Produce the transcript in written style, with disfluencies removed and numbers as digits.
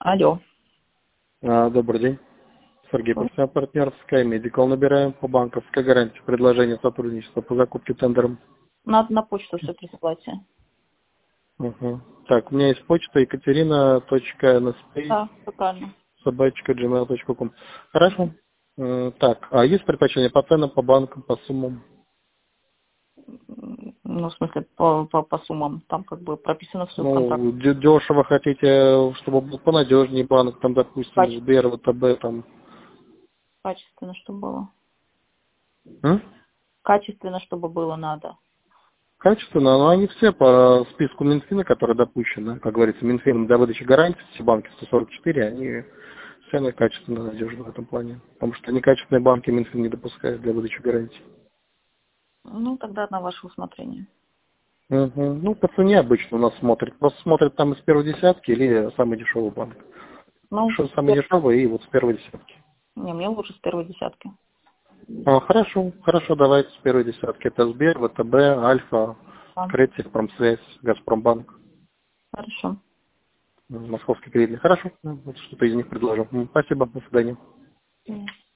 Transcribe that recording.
Алло. Добрый день. Сергей Пасня, партнер Sky Medical. Набираем по банковской гарантии предложение сотрудничества по закупке тендером. Надо на почту все присылайте. Угу. Так, у меня есть почта ekaterina.nsp Да, все правильно. @gmail.com. Хорошо. Так, а есть предпочтение по ценам, по банкам, по суммам? Ну, в смысле, по суммам. Там как бы прописано все в контракте. Ну, дешево хотите, чтобы был понадежнее банк, там, допустим, Сбер, ВТБ, там. Качественно, чтобы было. М? Качественно, чтобы было надо. Качественно, но они все по списку Минфина, которые допущены, как говорится, Минфином для выдачи гарантий, все банки 144, они все они качественно надежны в этом плане. Потому что некачественные банки Минфин не допускает для выдачи гарантий. Ну, тогда на ваше усмотрение. Угу. Ну, по цене обычно у нас смотрят. Просто смотрят там из первой десятки или самый дешевый банк. Ну, Что самый дешевый и вот с первой десятки. не, мне лучше с первой десятки. Хорошо, хорошо, давайте с первой десятки. Это Сбер, ВТБ, Альфа, Да. Кредит, Промсвязь, Газпромбанк, Хорошо. Московский кредит. Хорошо, вот что-то из них предложим. Спасибо, до свидания.